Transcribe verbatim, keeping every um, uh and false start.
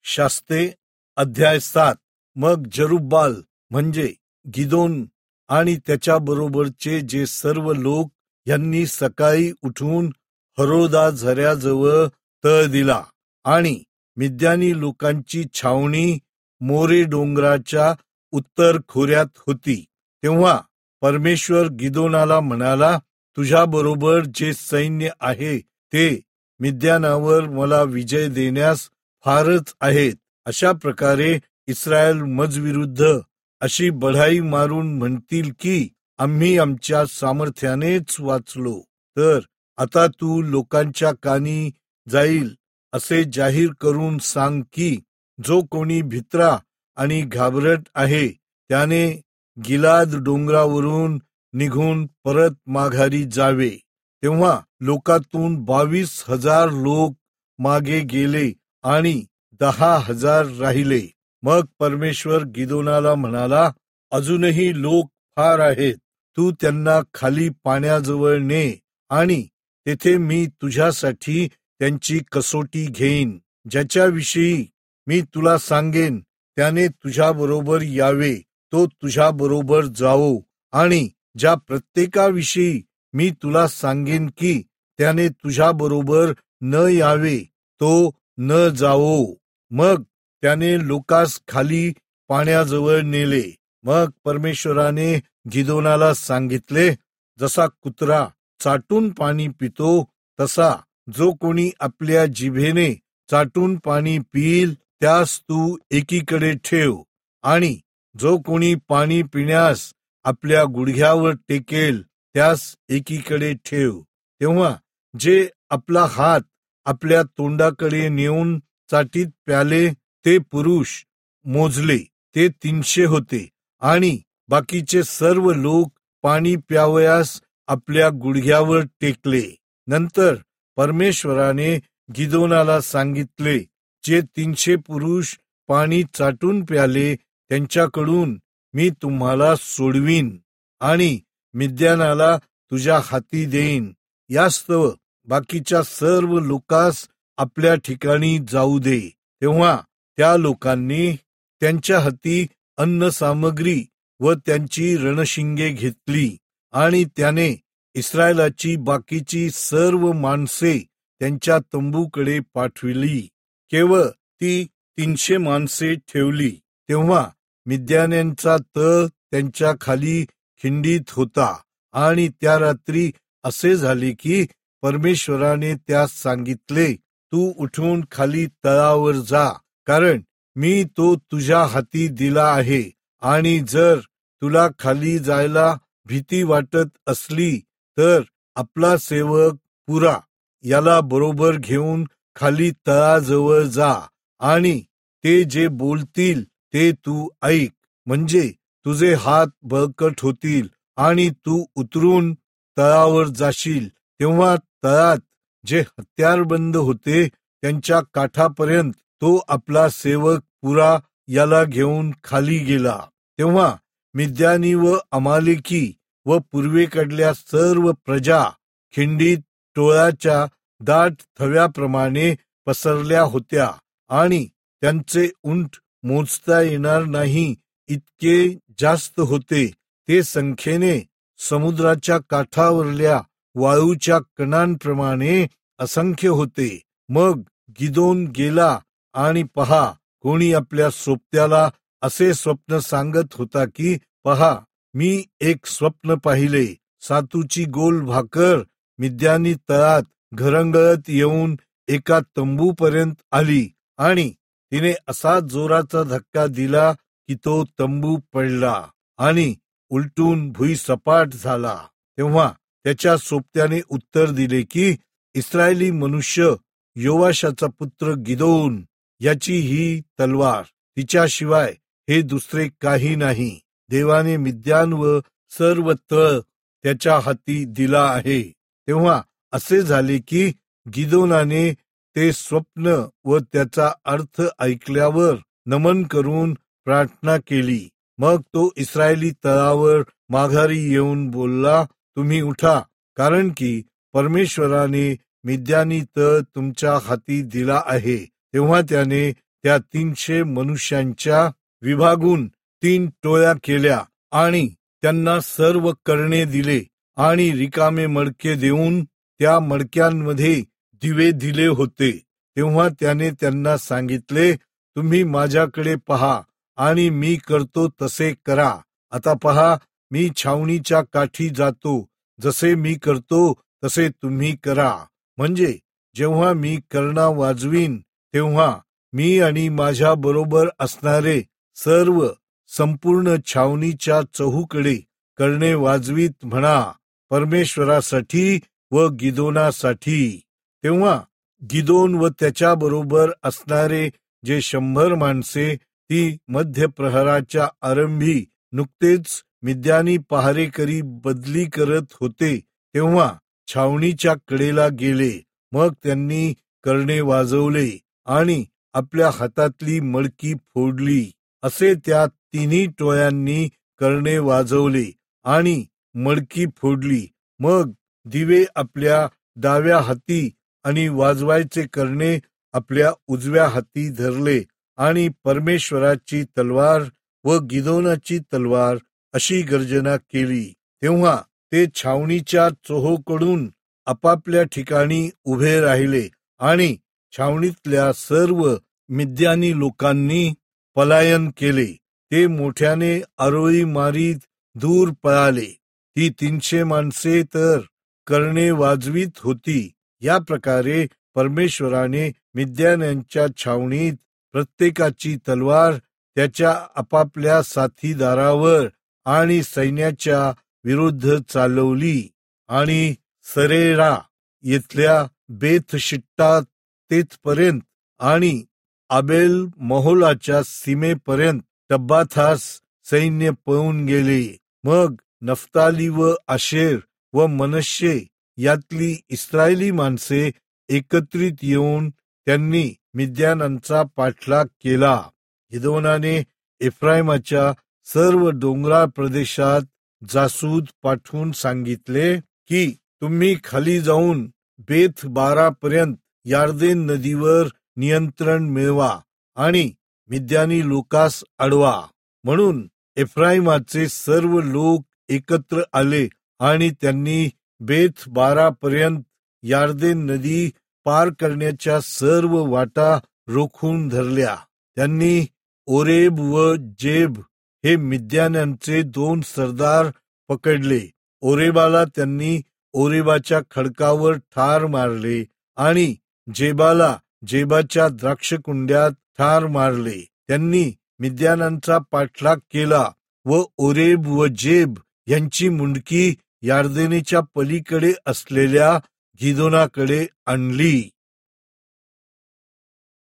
शास्त्रे अध्याय सात. मग जरुब्बाल म्हणजे गिदोन आणि त्याच्याबरोबरचे जे सर्व लोक यांनी सकाळी उठून हरोदा झऱ्याजवळ तळ दिला आणि मिद्यानी लोकांची छावणी मोरे डोंगराच्या उत्तर खोऱ्यात होती. तेव्हा परमेश्वर गिदोनाला म्हणाला, तुझ्याबरोबर जे सैन्य आहे ते मिद्यानावर मला विजय देण्यास फारच आहेत. अशा प्रकारे इस्रायल मजविरुद्ध अशी बढाई मारून म्हणतील की आम्ही आमच्या सामर्थ्यानेच वाचलो. तर आता तू लोकांच्या कानी जाईल असे जाहीर करून सांग की जो कोणी भित्रा आणि घाबरट आहे त्याने गिलाद डोंगरावरून निघून परत माघारी जावे. तेव्हा लोकातून बावीस हजार लोक मागे गेले आणि दहा हजार राहिले. मग परमेश्वर गिदोनाला म्हणाला, अजूनही लोक फार आहेत. तू त्यांना खाली पाण्याजवळ ने आणि तेथे मी तुझ्यासाठी त्यांची कसोटी घेईन. ज्याच्याविषयी मी तुला सांगेन त्याने तुझ्याबरोबर यावे तो तुझ्याबरोबर जावो, आणि ज्या प्रत्येकाविषयी मी तुला सांगेन की त्याने तुझ्याबरोबर न यावे तो न जावो. मग त्याने लोकास खाली पाण्याजवळ नेले. मग परमेश्वराने गिदोनाला सांगितले, जसा कुत्रा चाटून पाणी पितो तसा जो कोणी आपल्या जिभेने चाटून पाणी पिईल त्यास तू एकीकडे ठेव, आणि जो कोणी पाणी पिण्यास आपल्या गुडघ्यावर टेकेल त्यास एकीकडे ठेव. तेव्हा जे आपला हात आपल्या तोंडाकडे नेऊन चाटीत प्याले ते पुरुष मोजले ते तीनशे होते, आणि बाकीचे सर्व लोक पाणी प्यावयास आपल्या गुडघ्यावर टेकले. नंतर परमेश्वराने गिदोनाला सांगितले, जे तीनशे पुरुष पाणी चाटून प्याले त्यांच्याकडून मी तुम्हाला सोडवीन आणि मिद्यानाला तुझ्या हाती देईन. यास्तव बाकीच्या सर्व लोकांस आपल्या ठिकाणी जाऊ दे. तेव्हा त्या लोकांनी त्यांच्या हाती अन्न सामग्री व त्यांची रणशिंगे घेतली, आणि त्याने इस्रायलाची बाकीची सर्व माणसे त्यांच्या तंबूकडे पाठविली. केवळ ती तीनशे माणसे ठेवली. तेव्हा मिद्यान्यांचा तळ त्यांच्या खाली खिंडीत होता, आणि त्या रात्री असे झाले की परमेश्वराने त्यास सांगितले, तू उठून खाली तळावर जा, कारण मी तो तुझ्या हाती दिला आहे. आणि जर तुला खाली जायला भीती वाटत असली तर आपला सेवक पुरा याला बरोबर घेऊन खाली तळाजवळ जा, आणि ते जे बोलतील ते तू ऐक, म्हणजे तुझे हात बळकट होतील आणि तू उतरून तळावर जाशील. तेव्हा तळात जे हत्यारबंद होते त्यांच्या काठापर्यंत तो आपला सेवक पुरा याला घेऊन खाली गेला. तेव्हा मिद्यानी व अमालेकी व पूर्वेकडल्या सर्व प्रजा खिंडीत टोळाच्या दाट थव्याप्रमाणे पसरल्या होत्या, आणि त्यांचे उंट मोजता येणार नाही इतके जास्त होते. ते संख्येने समुद्राच्या काठावरल्या वाळूच्या कणांप्रमाणे असंख्य होते. मग गिदोन गेला आणि पहा, कोणी आपल्या सोबत्याला असे स्वप्न सांगत होता की, पहा, मी एक स्वप्न पाहिले. सातूची गोल भाकर मिद्यानी तळात घरंगळत येऊन एका तंबूपर्यंत आली, आणि तिने असा जोराचा धक्का दिला की तो तंबू पडला आणि उलटून भुईसपाट झाला. तेव्हा त्याच्या सोबत्याने उत्तर दिले की, इस्रायली मनुष्य योवाशाचा पुत्र गिदोन याची ही तलवार, तिच्याशिवाय हे दुसरे काही नाही. देवाने मिद्यान व सर्व तळ त्याच्या हाती दिला आहे. तेव्हा असे झाले की गिदोनाने ते स्वप्न व त्याचा अर्थ ऐकल्यावर नमन करून प्रार्थना केली. मग तो इस्रायली तळावर माघारी येऊन बोलला, तुम्ही उठा, कारण की परमेश्वराने मिद्यानी तळ तुमच्या हाती दिला आहे. तेव्हा त्याने त्या तीनशे मनुष्यांच्या विभागून तीन टोळ्या केल्या आणि त्यांना सर्व करणे दिले आणि रिकामे मडके देऊन त्या मडक्यांमध्ये दिवे दिले होते. तेव्हा त्याने त्यांना सांगितले, तुम्ही माझ्याकडे पहा आणि मी करतो तसे करा. आता पहा, मी छावणीच्या काठी जातो, जसे मी करतो तसे तुम्ही करा. म्हणजे जेव्हा मी कर्णा वाजवीन तेव्हा मी आणि माझ्या बरोबर असणारे सर्व संपूर्ण छावणीच्या चहूकडे कर्णे वाजवीत म्हणा, परमेश्वरासाठी व गिदोनासाठी. तेव्हा गिदोन व त्याच्या बरोबर असणारे जे शंभर माणसे ती मध्य प्रहराच्या आरंभी नुकतेच मिद्यानी पहारेकरी बदली करत होते, तेव्हा छावणीच्या कडेला गेले. मग त्यांनी कर्णे वाजवले आणि आपल्या हातातली मडकी फोडली. असे त्या तिन्ही टोळ्यांनी कर्णे वाजवले आणि मडकी फोडली. मग दिवे आपल्या डाव्या हाती आणि वाजवायचे कर्णे आपल्या उजव्या हाती धरले आणि परमेश्वराची तलवार व गिदोनाची तलवार अशी गर्जना केली. तेव्हा ते छावणीच्या चोहोकडून आपापल्या ठिकाणी उभे राहिले आणि छावणीतल्या सर्व मिद्यानी लोकांनी पलायन केले. ते मोठ्याने आरोळी मारीत दूर पळाले. ती तीनशे माणसे तर कर्णे वाजवीत होती. या प्रकारे परमेश्वराने मिद्यान्यांच्या छावणीत प्रत्येकाची तलवार त्याच्या आपापल्या साथीदारावर आणि सैन्याच्या विरुद्ध चालवली आणि सरेरा येथल्या बेथशिट्टा तेथपर्यंत आणि आबेल महोलाच्या सीमेपर्यंत टब्बाथास सैन्य पळून गेले. मग नफ्ताली व आशेर व मनश्शे यातली इस्रायली माणसे एकत्रित येऊन त्यांनी मिद्यानांचा पाठलाग केला. गिदोनाने एफ्राईमाच्या सर्व डोंगराळ प्रदेशात जासूद पाठवून सांगितले की तुम्ही खाली जाऊन बेथ बारापर्यंत यार्देन नदीवर नियंत्रण मिळवा आणि मिद्यानी लोकास अडवा. म्हणून एफ्राईमाचे सर्व लोक एकत्र आले आणि त्यांनी बेथ बारापर्यंत यार्देन नदी पार करण्याच्या सर्व वाटा रोखून धरल्या. त्यांनी ओरेब व जेब हे मिद्यान्यांचे दोन सरदार पकडले. ओरेबाला त्यांनी ओरेबाच्या खडकावर ठार मारले आणि जेबाला जेबाच्या द्राक्षकुंड्यात ठार मारले. त्यांनी मिद्यानांचा पाठलाग केला व ओरेब व जेब यांची मुंडकी यार्देनेच्या पलीकडे असलेल्या गिदोनाकडे आणली.